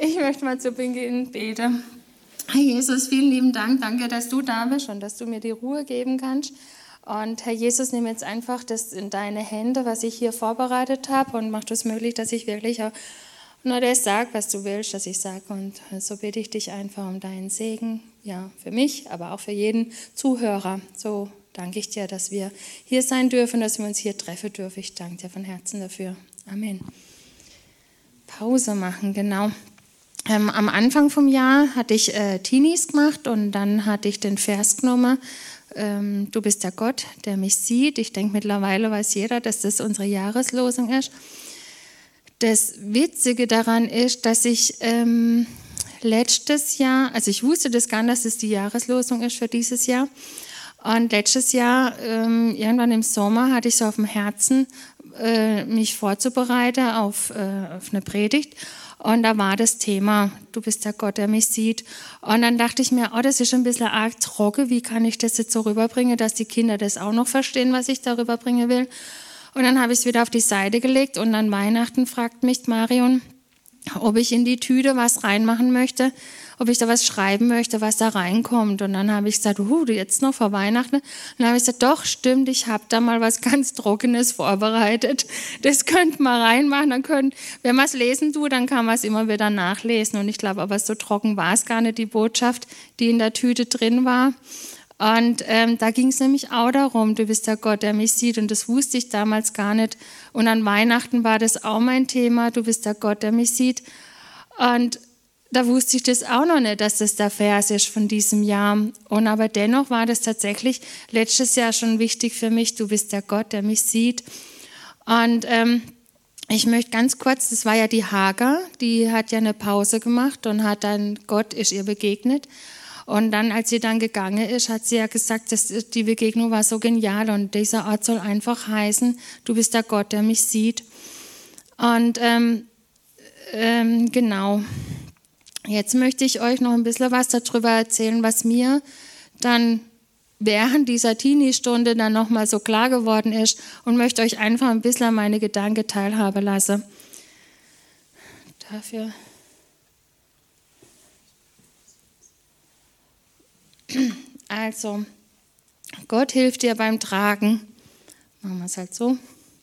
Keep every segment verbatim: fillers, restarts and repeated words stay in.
Ich möchte mal zu Beginn beten. Herr Jesus, vielen lieben Dank. Danke, dass du da bist und dass du mir die Ruhe geben kannst. Und Herr Jesus, nimm jetzt einfach das in deine Hände, was ich hier vorbereitet habe, und mach das möglich, dass ich wirklich auch nur das sage, was du willst, dass ich sage. Und so bitte ich dich einfach um deinen Segen, ja, für mich, aber auch für jeden Zuhörer. So danke ich dir, dass wir hier sein dürfen, dass wir uns hier treffen dürfen. Ich danke dir von Herzen dafür. Amen. Pause machen, genau. Ähm, am Anfang vom Jahr hatte ich äh, Teenies gemacht und dann hatte ich den Vers genommen, ähm, du bist der Gott, der mich sieht. Ich denke, mittlerweile weiß jeder, dass das unsere Jahreslosung ist. Das Witzige daran ist, dass ich ähm, letztes Jahr, also ich wusste das gar nicht, dass es die Jahreslosung ist für dieses Jahr. Und letztes Jahr, ähm, irgendwann im Sommer, hatte ich so auf dem Herzen, äh, mich vorzubereiten auf, äh, auf eine Predigt. Und da war das Thema, du bist der Gott, der mich sieht. Und dann dachte ich mir, oh, das ist ein bisschen arg trocken, wie kann ich das jetzt so rüberbringen, dass die Kinder das auch noch verstehen, was ich da rüberbringen will. Und dann habe ich es wieder auf die Seite gelegt und an Weihnachten fragt mich Marion, ob ich in die Tüte was reinmachen möchte, ob ich da was schreiben möchte, was da reinkommt. Und dann habe ich gesagt, uh, jetzt noch vor Weihnachten. Und dann habe ich gesagt, doch, stimmt, ich habe da mal was ganz Trockenes vorbereitet. Das könnt man reinmachen. Dann könnt, wenn man es lesen tut, dann kann man es immer wieder nachlesen. Und ich glaube, aber so trocken war es gar nicht, die Botschaft, die in der Tüte drin war. Und ähm, da ging es nämlich auch darum, du bist der Gott, der mich sieht. Und das wusste ich damals gar nicht. Und an Weihnachten war das auch mein Thema, du bist der Gott, der mich sieht. Und da wusste ich das auch noch nicht, dass das der Vers ist von diesem Jahr. Und aber dennoch war das tatsächlich letztes Jahr schon wichtig für mich, du bist der Gott, der mich sieht. Und ähm, ich möchte ganz kurz, das war ja die Hagar, die hat ja eine Pause gemacht und hat dann, Gott ist ihr begegnet. Und dann, als sie dann gegangen ist, hat sie ja gesagt, dass die Begegnung war so genial und dieser Ort soll einfach heißen, du bist der Gott, der mich sieht. Und ähm, ähm, genau, jetzt möchte ich euch noch ein bisschen was darüber erzählen, was mir dann während dieser Teenie-Stunde dann nochmal so klar geworden ist und möchte euch einfach ein bisschen an meine Gedanken teilhaben lassen. Dafür... Also, Gott hilft dir beim Tragen. Machen wir es halt so.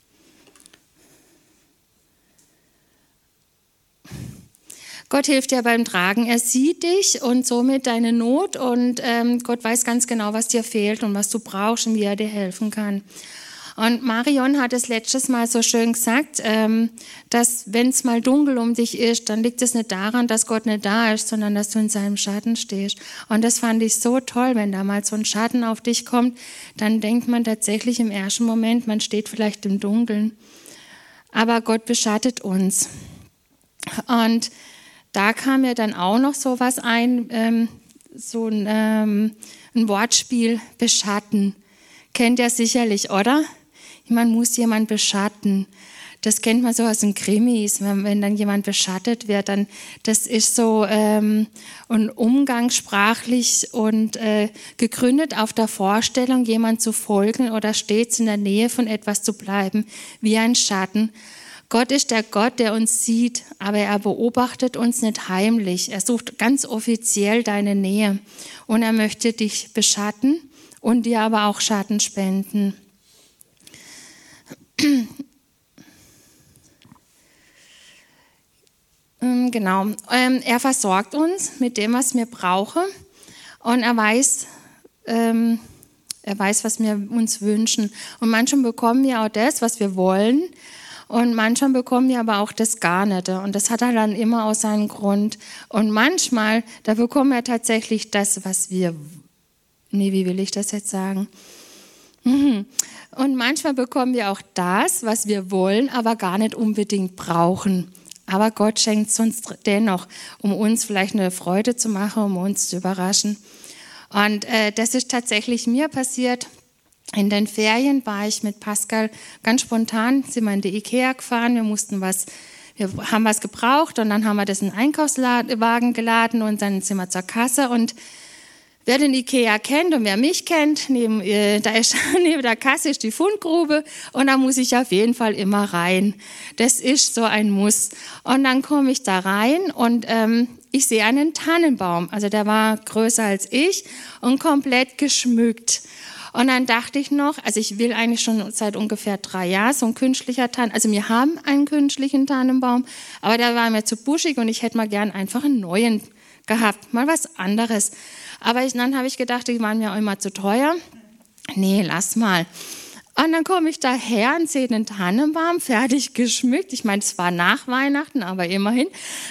Gott hilft dir beim Tragen. Er sieht dich und somit deine Not und ähm, Gott weiß ganz genau, was dir fehlt und was du brauchst und wie er dir helfen kann. Und Marion hat es letztes Mal so schön gesagt, ähm, dass wenn es mal dunkel um dich ist, dann liegt es nicht daran, dass Gott nicht da ist, sondern dass du in seinem Schatten stehst. Und das fand ich so toll, wenn da mal so ein Schatten auf dich kommt, dann denkt man tatsächlich im ersten Moment, man steht vielleicht im Dunkeln. Aber Gott beschattet uns. Und da kam mir dann auch noch so was ein, ähm, so ein, ähm, ein Wortspiel, beschatten. Kennt ihr sicherlich, oder? Man muss jemand beschatten. Das kennt man so aus den Krimis, wenn, wenn dann jemand beschattet wird. Dann, das ist so ähm, ein umgangssprachlich und äh, gegründet auf der Vorstellung, jemand zu folgen oder stets in der Nähe von etwas zu bleiben, wie ein Schatten. Gott ist der Gott, der uns sieht, aber er beobachtet uns nicht heimlich. Er sucht ganz offiziell deine Nähe und er möchte dich beschatten und dir aber auch Schatten spenden. Genau, er versorgt uns mit dem, was wir brauchen und er weiß, er weiß, was wir uns wünschen. Und manchmal bekommen wir auch das, was wir wollen und manchmal bekommen wir aber auch das gar nicht. Und das hat dann immer auch seinen Grund. Und manchmal, da bekommen wir tatsächlich das, was wir, nee, wie will ich das jetzt sagen? Und manchmal bekommen wir auch das, was wir wollen, aber gar nicht unbedingt brauchen. Aber Gott schenkt es uns dennoch, um uns vielleicht eine Freude zu machen, um uns zu überraschen. Und äh, das ist tatsächlich mir passiert. In den Ferien war ich mit Pascal ganz spontan, sind wir in die Ikea gefahren, wir mussten was, wir haben was gebraucht und dann haben wir das in den Einkaufswagen geladen und dann sind wir zur Kasse und Wer den Ikea kennt und wer mich kennt, neben, äh, da ist, neben der Kasse ist die Fundgrube und da muss ich auf jeden Fall immer rein. Das ist so ein Muss. Und dann komme ich da rein und ähm, ich sehe einen Tannenbaum. Also der war größer als ich und komplett geschmückt. Und dann dachte ich noch, also ich will eigentlich schon seit ungefähr drei Jahren so ein künstlicher Tannenbaum. Also wir haben einen künstlichen Tannenbaum, aber der war mir zu buschig und ich hätte mal gern einfach einen neuen gehabt, mal was anderes. Aber ich, dann habe ich gedacht, die waren mir auch immer zu teuer. Nee, lass mal. Und dann komme ich daher und sehe den Tannenbaum fertig geschmückt. Ich meine, es war nach Weihnachten, aber immerhin.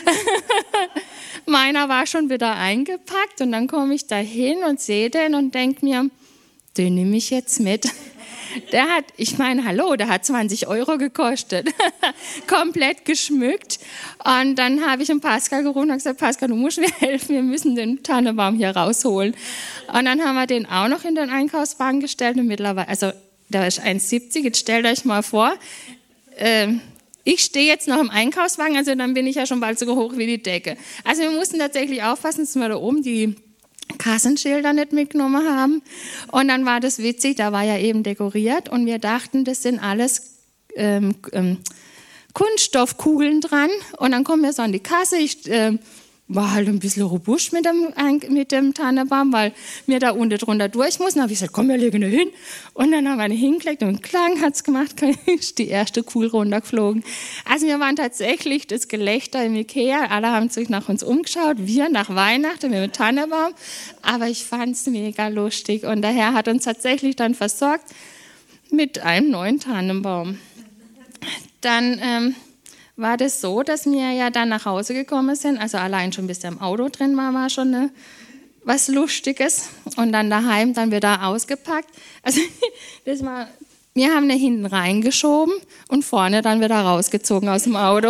Meiner war schon wieder eingepackt und dann komme ich dahin und sehe den und denke mir, den nehme ich jetzt mit. Der hat, ich meine, hallo, der hat zwanzig Euro gekostet. Komplett geschmückt. Und dann habe ich den Pascal gerufen und gesagt, Pascal, du musst mir helfen, wir müssen den Tannenbaum hier rausholen. Und dann haben wir den auch noch in den Einkaufswagen gestellt. Und mittlerweile, also der ist eins siebzig, jetzt stellt euch mal vor, äh, ich stehe jetzt noch im Einkaufswagen, also dann bin ich ja schon bald so hoch wie die Decke. Also wir mussten tatsächlich aufpassen, dass wir da oben die Kassenschilder nicht mitgenommen haben. Und dann war das witzig, da war ja eben dekoriert und wir dachten, das sind alles ähm, ähm, Kunststoffkugeln dran. Und dann kommen wir so an die Kasse. Ich äh, war halt ein bisschen robust mit dem, mit dem Tannenbaum, weil mir da unten drunter durch muss. Dann habe ich gesagt, komm, wir legen ihn hin. Und dann haben wir ihn hingelegt und Klang hat es gemacht, ist die erste Kugel runtergeflogen. Also wir waren tatsächlich das Gelächter im Ikea. Alle haben sich nach uns umgeschaut, wir nach Weihnachten mit dem Tannenbaum. Aber ich fand es mega lustig. Und der Herr hat uns tatsächlich dann versorgt mit einem neuen Tannenbaum. Dann ähm, war das so, dass wir ja dann nach Hause gekommen sind. Also allein schon bis der im Auto drin war, war schon eine, was Lustiges. Und dann daheim dann wieder ausgepackt. Also das war, wir haben ihn hinten reingeschoben und vorne dann wieder rausgezogen aus dem Auto.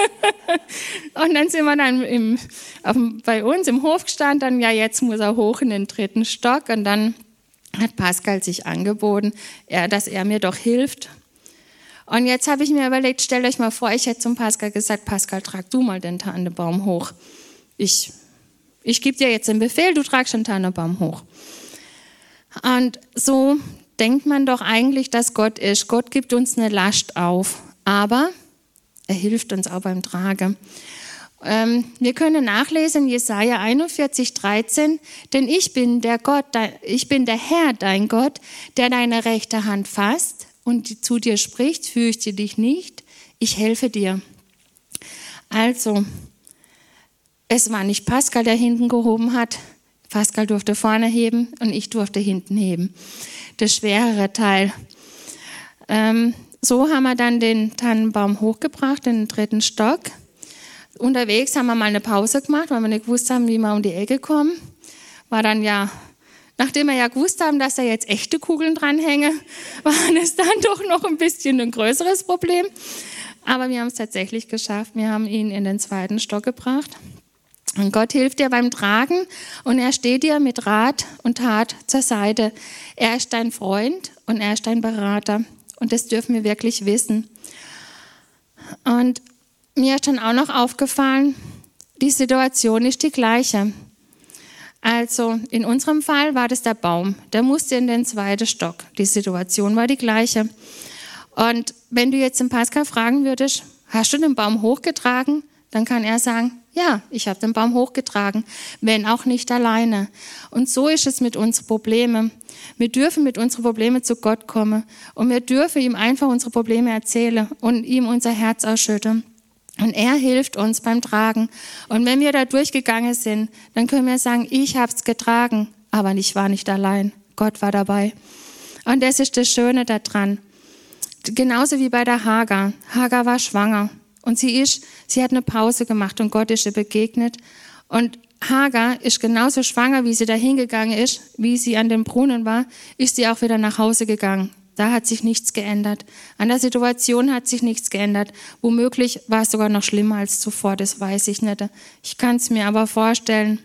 Und dann sind wir dann im, auf dem, bei uns im Hof gestanden. Dann, ja, jetzt muss er hoch in den dritten Stock. Und dann hat Pascal sich angeboten, er, dass er mir doch hilft. Und jetzt habe ich mir überlegt, stellt euch mal vor, ich hätte zum Pascal gesagt, Pascal, trag du mal den Tannenbaum hoch. Ich, ich gebe dir jetzt den Befehl, du tragst den Tannenbaum hoch. Und so denkt man doch eigentlich, dass Gott ist. Gott gibt uns eine Last auf, aber er hilft uns auch beim Tragen. Ähm, wir können nachlesen, Jesaja einundvierzig, dreizehn, denn ich bin der Gott, ich bin der Herr, dein Gott, der deine rechte Hand fasst und zu dir spricht, fürchte dich nicht, ich helfe dir. Also, es war nicht Pascal, der hinten gehoben hat. Pascal durfte vorne heben und ich durfte hinten heben. Das schwerere Teil. Ähm, so haben wir dann den Tannenbaum hochgebracht in den dritten Stock. Unterwegs haben wir mal eine Pause gemacht, weil wir nicht gewusst haben, wie wir um die Ecke kommen. War dann ja... Nachdem wir ja gewusst haben, dass da jetzt echte Kugeln dranhängen, war es dann doch noch ein bisschen ein größeres Problem. Aber wir haben es tatsächlich geschafft. Wir haben ihn in den zweiten Stock gebracht. Und Gott hilft dir beim Tragen und er steht dir mit Rat und Tat zur Seite. Er ist dein Freund und er ist dein Berater. Und das dürfen wir wirklich wissen. Und mir ist dann auch noch aufgefallen, die Situation ist die gleiche. Also in unserem Fall war das der Baum, der musste in den zweiten Stock. Die Situation war die gleiche. Und wenn du jetzt den Pascal fragen würdest, hast du den Baum hochgetragen? Dann kann er sagen, ja, ich habe den Baum hochgetragen, wenn auch nicht alleine. Und so ist es mit unseren Problemen. Wir dürfen mit unseren Problemen zu Gott kommen und wir dürfen ihm einfach unsere Probleme erzählen und ihm unser Herz ausschütten. Und er hilft uns beim Tragen. Und wenn wir da durchgegangen sind, dann können wir sagen, ich habe es getragen, aber ich war nicht allein. Gott war dabei. Und das ist das Schöne daran. Genauso wie bei der Hagar. Hagar war schwanger und sie ist, sie hat eine Pause gemacht und Gott ist ihr begegnet. Und Hagar ist genauso schwanger, wie sie da hingegangen ist, wie sie an dem Brunnen war, ist sie auch wieder nach Hause gegangen. Da hat sich nichts geändert. An der Situation hat sich nichts geändert. Womöglich war es sogar noch schlimmer als zuvor, das weiß ich nicht. Ich kann es mir aber vorstellen.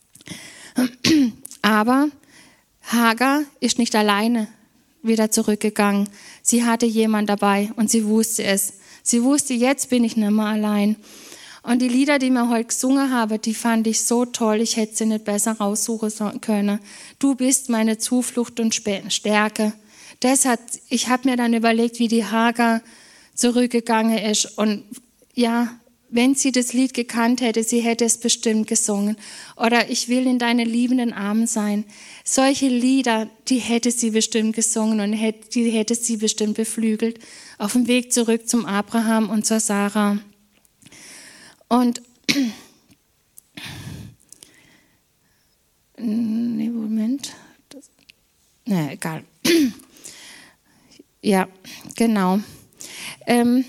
Aber Hagar ist nicht alleine wieder zurückgegangen. Sie hatte jemand dabei und sie wusste es. Sie wusste, jetzt bin ich nicht mehr allein. Und die Lieder, die wir heute gesungen haben, die fand ich so toll, ich hätte sie nicht besser raussuchen können. Du bist meine Zuflucht und Stärke. Das hat, ich habe mir dann überlegt, wie die Hagar zurückgegangen ist. Und ja, wenn sie das Lied gekannt hätte, sie hätte es bestimmt gesungen. Oder ich will in deinen liebenden Armen sein. Solche Lieder, die hätte sie bestimmt gesungen und die hätte sie bestimmt beflügelt. Auf dem Weg zurück zum Abraham und zur Sarah. Und nee, Moment. Das, nee, egal. Ja, genau. Ähm,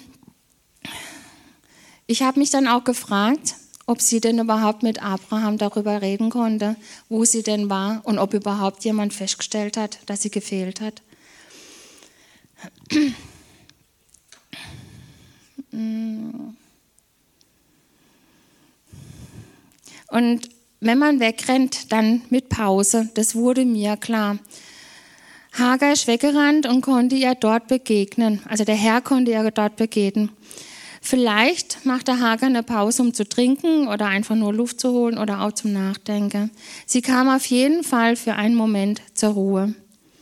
ich habe mich dann auch gefragt, ob sie denn überhaupt mit Abraham darüber reden konnte, wo sie denn war und ob überhaupt jemand festgestellt hat, dass sie gefehlt hat. Und wenn man wegrennt, dann mit Pause. Das wurde mir klar. Hagar ist weggerannt und konnte ihr dort begegnen. Also der Herr konnte ihr dort begegnen. Vielleicht machte Hagar eine Pause, um zu trinken oder einfach nur Luft zu holen oder auch zum Nachdenken. Sie kam auf jeden Fall für einen Moment zur Ruhe.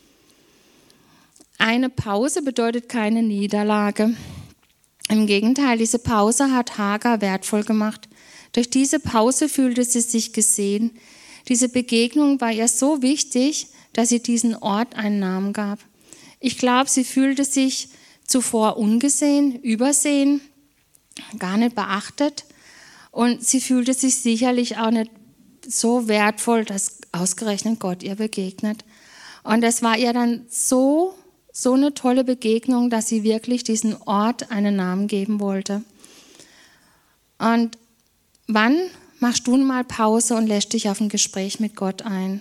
Eine Pause bedeutet keine Niederlage. Im Gegenteil, diese Pause hat Hagar wertvoll gemacht. Durch diese Pause fühlte sie sich gesehen. Diese Begegnung war ihr so wichtig, dass sie diesen Ort einen Namen gab. Ich glaube, sie fühlte sich zuvor ungesehen, übersehen, gar nicht beachtet. Und sie fühlte sich sicherlich auch nicht so wertvoll, dass ausgerechnet Gott ihr begegnet. Und es war ihr dann so, so eine tolle Begegnung, dass sie wirklich diesen Ort einen Namen geben wollte. Und wann machst du mal Pause und lässt dich auf ein Gespräch mit Gott ein?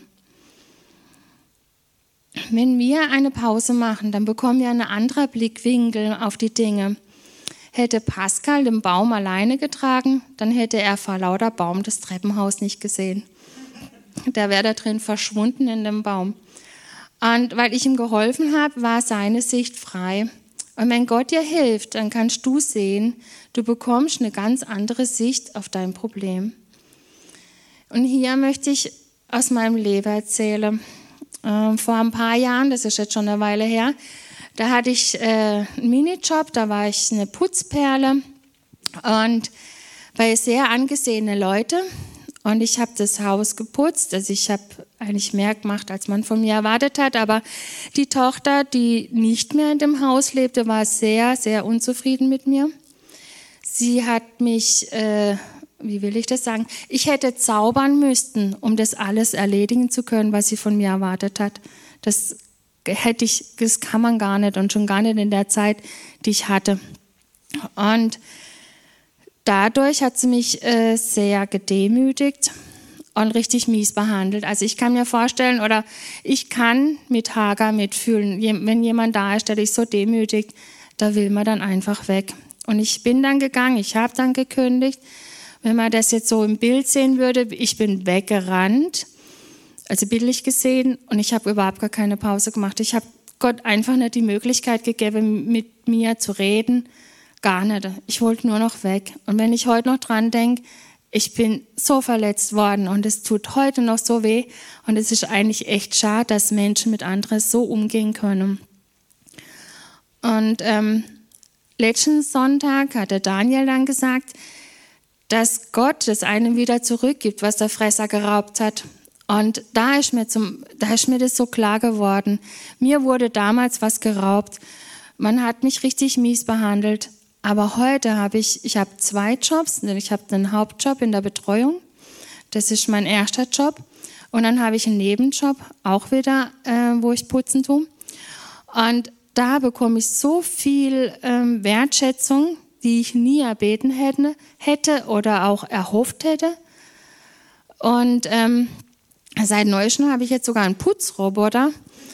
Wenn wir eine Pause machen, dann bekommen wir einen anderen Blickwinkel auf die Dinge. Hätte Pascal den Baum alleine getragen, dann hätte er vor lauter Baum das Treppenhaus nicht gesehen. Der wäre da drin verschwunden in dem Baum. Und weil ich ihm geholfen habe, war seine Sicht frei. Und wenn Gott dir hilft, dann kannst du sehen, du bekommst eine ganz andere Sicht auf dein Problem. Und hier möchte ich aus meinem Leben erzählen. Äh, vor ein paar Jahren, das ist jetzt schon eine Weile her, da hatte ich äh, einen Minijob, da war ich eine Putzperle und bei sehr angesehenen Leuten. Und ich habe das Haus geputzt, also ich habe eigentlich mehr gemacht, als man von mir erwartet hat. Aber die Tochter, die nicht mehr in dem Haus lebte, war sehr, sehr unzufrieden mit mir. Sie hat mich, äh, wie will ich das sagen, ich hätte zaubern müssen, um das alles erledigen zu können, was sie von mir erwartet hat. Das hätte ich, das kann man gar nicht und schon gar nicht in der Zeit, die ich hatte. Und dadurch hat sie mich äh, sehr gedemütigt und richtig mies behandelt. Also ich kann mir vorstellen, oder ich kann mit Hagar mitfühlen, wenn jemand da ist, der dich so demütigt, da will man dann einfach weg. Und ich bin dann gegangen, ich habe dann gekündigt. Wenn man das jetzt so im Bild sehen würde, ich bin weggerannt, also bildlich gesehen, und ich habe überhaupt gar keine Pause gemacht. Ich habe Gott einfach nicht die Möglichkeit gegeben, mit mir zu reden. Gar nicht. Ich wollte nur noch weg. Und wenn ich heute noch dran denke, ich bin so verletzt worden und es tut heute noch so weh. Und es ist eigentlich echt schade, dass Menschen mit anderen so umgehen können. Und ähm, letzten Sonntag hat der Daniel dann gesagt, dass Gott es einem wieder zurückgibt, was der Fresser geraubt hat. Und da ist mir, zum, da ist mir das so klar geworden. Mir wurde damals was geraubt. Man hat mich richtig mies behandelt. Aber heute habe ich, ich habe zwei Jobs. Ich habe einen Hauptjob in der Betreuung. Das ist mein erster Job. Und dann habe ich einen Nebenjob, auch wieder, äh, wo ich putzen tue. Und da bekomme ich so viel ähm, Wertschätzung, die ich nie erbeten hätte, hätte oder auch erhofft hätte. Und ähm, seit Neuestem habe ich jetzt sogar einen Putzroboter.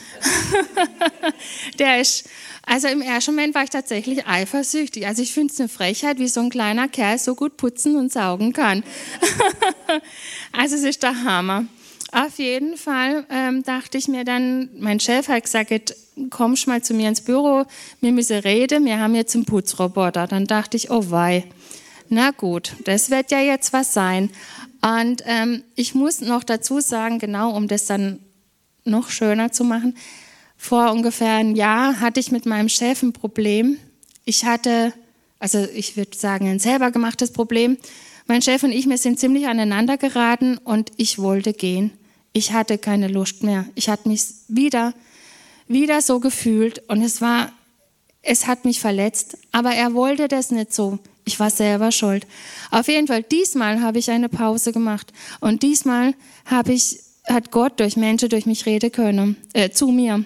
Der ist, also im ersten Moment war ich tatsächlich eifersüchtig. Also ich finde es eine Frechheit, wie so ein kleiner Kerl so gut putzen und saugen kann. Also es ist der Hammer. Auf jeden Fall ähm, dachte ich mir dann, mein Chef hat gesagt, komm mal zu mir ins Büro, wir müssen reden, wir haben jetzt einen Putzroboter. Dann dachte ich, oh wei, na gut, das wird ja jetzt was sein. Und ähm, ich muss noch dazu sagen, genau um das dann noch schöner zu machen, vor ungefähr einem Jahr hatte ich mit meinem Chef ein Problem. Ich hatte, also ich würde sagen, ein selber gemachtes Problem. Mein Chef und ich, wir sind ziemlich aneinander geraten und ich wollte gehen. Ich hatte keine Lust mehr. Ich hatte mich wieder, wieder so gefühlt und es war, es hat mich verletzt. Aber er wollte das nicht so. Ich war selber schuld. Auf jeden Fall, diesmal habe ich eine Pause gemacht. Und diesmal habe ich, hat Gott durch Menschen durch mich reden können, äh, zu mir.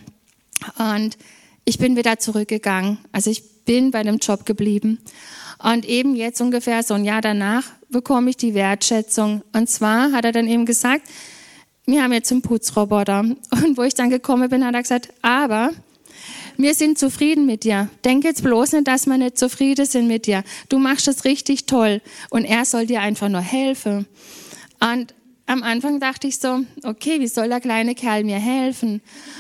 Und ich bin wieder zurückgegangen. Also ich bin bei dem Job geblieben. Und eben jetzt ungefähr so ein Jahr danach bekomme ich die Wertschätzung. Und zwar hat er dann eben gesagt, wir haben jetzt einen Putzroboter. Und wo ich dann gekommen bin, hat er gesagt, aber wir sind zufrieden mit dir. Denk jetzt bloß nicht, dass wir nicht zufrieden sind mit dir. Du machst das richtig toll. Und er soll dir einfach nur helfen. Und am Anfang dachte ich so, okay, wie soll der kleine Kerl mir helfen?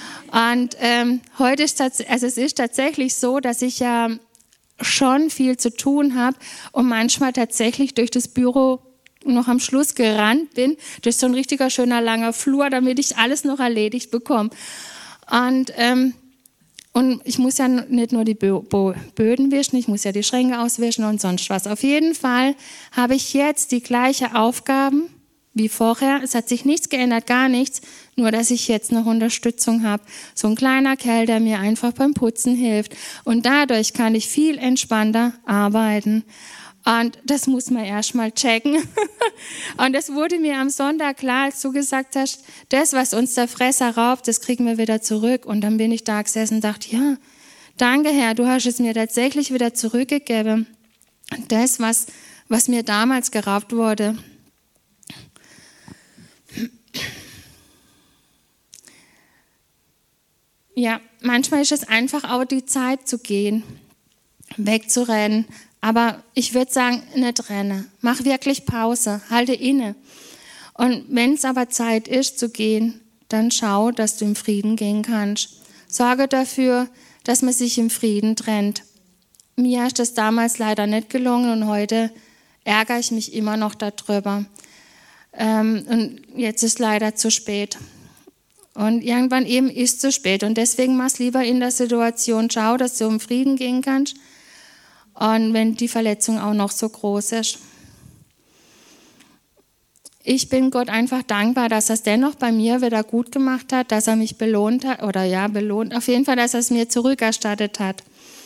Und ähm, heute ist das, also es ist tatsächlich so, dass ich ja schon viel zu tun habe und manchmal tatsächlich durch das Büro noch am Schluss gerannt bin, durch so ein richtiger schöner langer Flur, damit ich alles noch erledigt bekomme. Und ähm, Und ich muss ja nicht nur die Böden wischen, ich muss ja die Schränke auswischen und sonst was. Auf jeden Fall habe ich jetzt die gleiche Aufgaben wie vorher. Es hat sich nichts geändert, gar nichts, nur dass ich jetzt noch Unterstützung habe. So ein kleiner Kerl, der mir einfach beim Putzen hilft. Und dadurch kann ich viel entspannter arbeiten. Und das muss man erst mal checken. Und das wurde mir am Sonntag klar, als du gesagt hast, das, was uns der Fresser raubt, das kriegen wir wieder zurück. Und dann bin ich da gesessen und dachte, ja, danke Herr, du hast es mir tatsächlich wieder zurückgegeben. Das, was, was mir damals geraubt wurde. Ja, manchmal ist es einfach auch die Zeit zu gehen, wegzurennen. Aber ich würde sagen, nicht rennen. Mach wirklich Pause, halte inne. Und wenn es aber Zeit ist zu gehen, dann schau, dass du im Frieden gehen kannst. Sorge dafür, dass man sich im Frieden trennt. Mir ist das damals leider nicht gelungen und heute ärgere ich mich immer noch darüber. Ähm, und jetzt ist leider zu spät. Und irgendwann eben ist es zu spät. Und deswegen mach es lieber in der Situation. Schau, dass du im Frieden gehen kannst. Und wenn die Verletzung auch noch so groß ist. Ich bin Gott einfach dankbar, dass er es dennoch bei mir wieder gut gemacht hat, dass er mich belohnt hat, oder ja, belohnt, auf jeden Fall, dass er es mir zurückerstattet hat.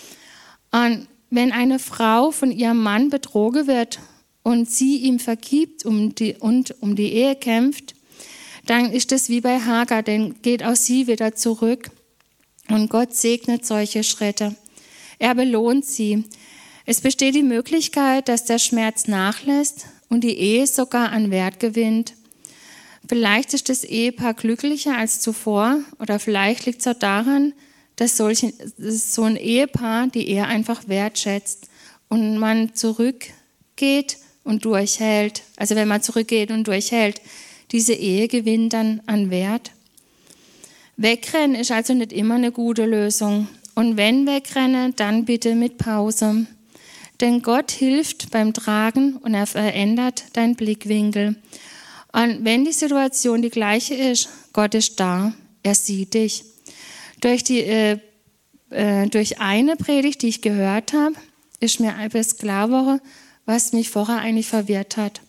Und wenn eine Frau von ihrem Mann betrogen wird und sie ihm vergibt um die, und um die Ehe kämpft, dann ist es wie bei Hagar, dann geht auch sie wieder zurück. Und Gott segnet solche Schritte. Er belohnt sie. Es besteht die Möglichkeit, dass der Schmerz nachlässt und die Ehe sogar an Wert gewinnt. Vielleicht ist das Ehepaar glücklicher als zuvor oder vielleicht liegt es auch daran, dass, solche, dass so ein Ehepaar die Ehe einfach wertschätzt und man zurückgeht und durchhält. Also wenn man zurückgeht und durchhält, diese Ehe gewinnt dann an Wert. Wegrennen ist also nicht immer eine gute Lösung. Und wenn wegrennen, dann bitte mit Pause. Denn Gott hilft beim Tragen und er verändert deinen Blickwinkel. Und wenn die Situation die gleiche ist, Gott ist da, er sieht dich. Durch, die, äh, äh, durch eine Predigt, die ich gehört habe, ist mir etwas klar geworden, was mich vorher eigentlich verwirrt hat.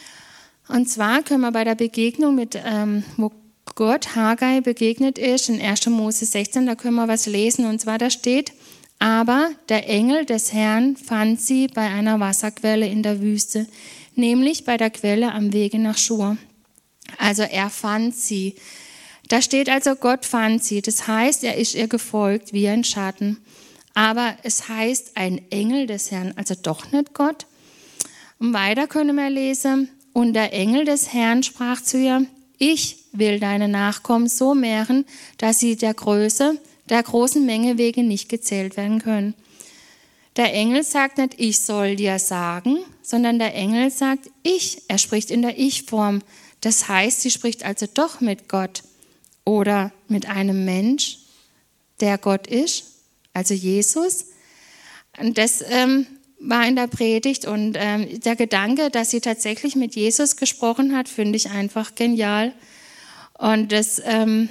Und zwar können wir bei der Begegnung, mit, ähm, wo Gott Hagar begegnet ist, in erster Mose sechzehn, da können wir was lesen. Und zwar da steht, aber der Engel des Herrn fand sie bei einer Wasserquelle in der Wüste, nämlich bei der Quelle am Wege nach Schur. Also er fand sie. Da steht also, Gott fand sie. Das heißt, er ist ihr gefolgt wie ein Schatten. Aber es heißt ein Engel des Herrn, also doch nicht Gott. Und weiter können wir lesen, und der Engel des Herrn sprach zu ihr, ich will deine Nachkommen so mehren, dass sie der Größe der großen Menge wegen nicht gezählt werden können. Der Engel sagt nicht, ich soll dir sagen, sondern der Engel sagt, ich. Er spricht in der Ich-Form. Das heißt, sie spricht also doch mit Gott oder mit einem Mensch, der Gott ist, also Jesus. Und das ähm, war in der Predigt und ähm, der Gedanke, dass sie tatsächlich mit Jesus gesprochen hat, finde ich einfach genial. Und das ähm,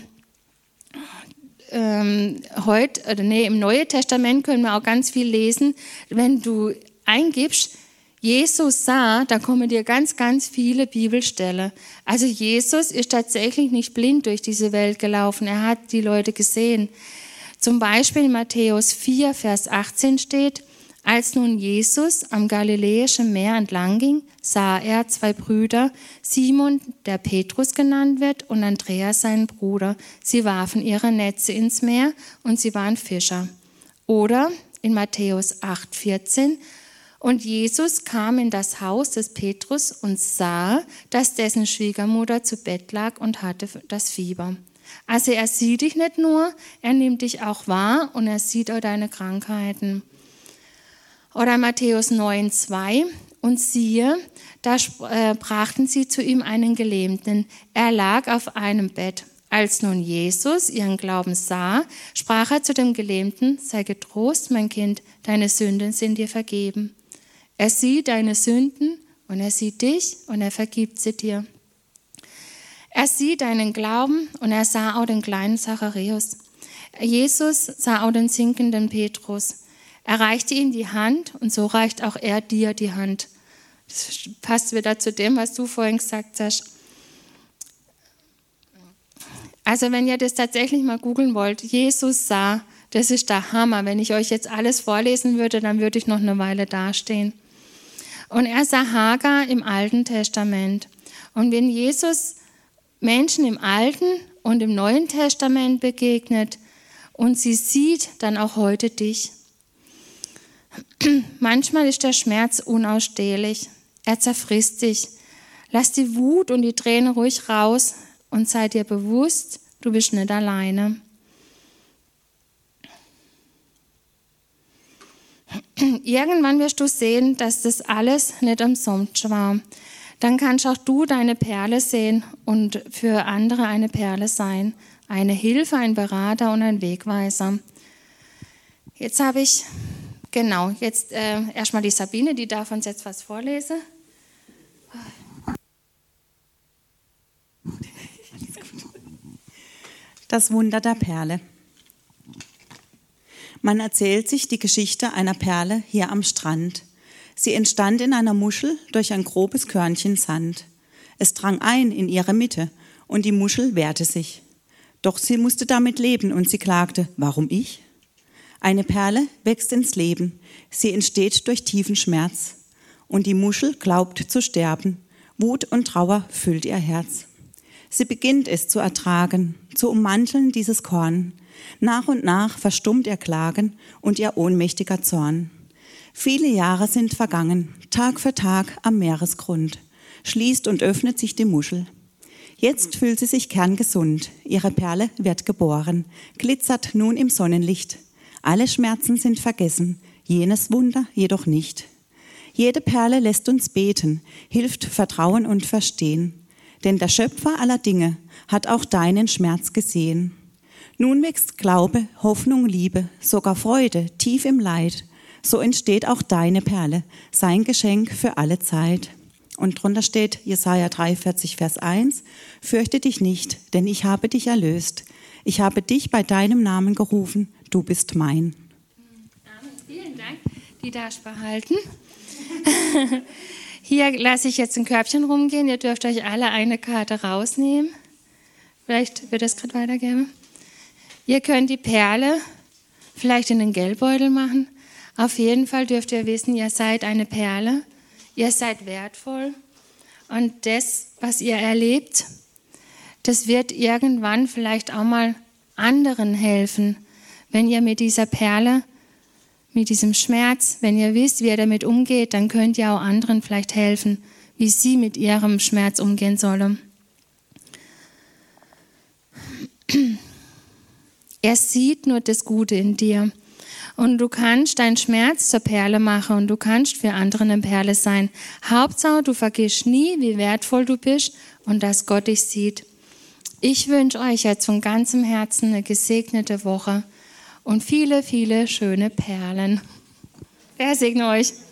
ähm, heute, oder nee, im Neuen Testament können wir auch ganz viel lesen. Wenn du eingibst, Jesus sah, da kommen dir ganz, ganz viele Bibelstellen. Also Jesus ist tatsächlich nicht blind durch diese Welt gelaufen. Er hat die Leute gesehen. Zum Beispiel in Matthäus vier, Vers achtzehn steht: Als nun Jesus am Galiläischen Meer entlang ging, sah er zwei Brüder, Simon, der Petrus genannt wird, und Andreas, seinen Bruder. Sie warfen ihre Netze ins Meer und sie waren Fischer. Oder in Matthäus acht, vierzehn: Und Jesus kam in das Haus des Petrus und sah, dass dessen Schwiegermutter zu Bett lag und hatte das Fieber. Also er sieht dich nicht nur, er nimmt dich auch wahr und er sieht auch deine Krankheiten. Oder Matthäus neun, zwei: Und siehe, da äh, brachten sie zu ihm einen Gelähmten. Er lag auf einem Bett. Als nun Jesus ihren Glauben sah, sprach er zu dem Gelähmten: Sei getrost, mein Kind, deine Sünden sind dir vergeben. Er sieht deine Sünden und er sieht dich und er vergibt sie dir. Er sieht deinen Glauben und er sah auch den kleinen Zacharias. Jesus sah auch den sinkenden Petrus. Er reichte ihm die Hand und so reicht auch er dir die Hand. Das passt wieder zu dem, was du vorhin gesagt hast. Also wenn ihr das tatsächlich mal googeln wollt, Jesus sah, das ist der Hammer. Wenn ich euch jetzt alles vorlesen würde, dann würde ich noch eine Weile dastehen. Und er sah Hagar im Alten Testament. Und wenn Jesus Menschen im Alten und im Neuen Testament begegnet und sie sieht, dann auch heute dich. Manchmal ist der Schmerz unausstehlich. Er zerfrisst dich. Lass die Wut und die Tränen ruhig raus und sei dir bewusst, du bist nicht alleine. Irgendwann wirst du sehen, dass das alles nicht umsonst war. Dann kannst auch du deine Perle sehen und für andere eine Perle sein. Eine Hilfe, ein Berater und ein Wegweiser. Jetzt habe ich, genau, jetzt äh, erstmal die Sabine, die darf uns jetzt was vorlesen. Das Wunder der Perle. Man erzählt sich die Geschichte einer Perle hier am Strand. Sie entstand in einer Muschel durch ein grobes Körnchen Sand. Es drang ein in ihre Mitte und die Muschel wehrte sich. Doch sie musste damit leben und sie klagte: Warum ich? Eine Perle wächst ins Leben. Sie entsteht durch tiefen Schmerz. Und die Muschel glaubt zu sterben. Wut und Trauer füllt ihr Herz. Sie beginnt es zu ertragen, zu ummanteln dieses Korn. Nach und nach verstummt ihr Klagen und ihr ohnmächtiger Zorn. Viele Jahre sind vergangen, Tag für Tag am Meeresgrund. Schließt und öffnet sich die Muschel. Jetzt fühlt sie sich kerngesund. Ihre Perle wird geboren, glitzert nun im Sonnenlicht. Alle Schmerzen sind vergessen, jenes Wunder jedoch nicht. Jede Perle lässt uns beten, hilft Vertrauen und Verstehen. Denn der Schöpfer aller Dinge hat auch deinen Schmerz gesehen. Nun wächst Glaube, Hoffnung, Liebe, sogar Freude tief im Leid. So entsteht auch deine Perle, sein Geschenk für alle Zeit. Und drunter steht Jesaja dreiundvierzig, Vers eins: Fürchte dich nicht, denn ich habe dich erlöst. Ich habe dich bei deinem Namen gerufen, du bist mein. Amen. Vielen Dank. Die darfst du behalten. Hier lasse ich jetzt ein Körbchen rumgehen. Ihr dürft euch alle eine Karte rausnehmen. Vielleicht wird das gerade weitergeben. Ihr könnt die Perle vielleicht in den Geldbeutel machen. Auf jeden Fall dürft ihr wissen, ihr seid eine Perle. Ihr seid wertvoll. Und das, was ihr erlebt, das wird irgendwann vielleicht auch mal anderen helfen, wenn ihr mit dieser Perle, mit diesem Schmerz, wenn ihr wisst, wie ihr damit umgeht, dann könnt ihr auch anderen vielleicht helfen, wie sie mit ihrem Schmerz umgehen sollen. Er sieht nur das Gute in dir. Und du kannst deinen Schmerz zur Perle machen und du kannst für andere eine Perle sein. Hauptsache, du vergisst nie, wie wertvoll du bist und dass Gott dich sieht. Ich wünsche euch jetzt von ganzem Herzen eine gesegnete Woche und viele, viele schöne Perlen. Der segne euch.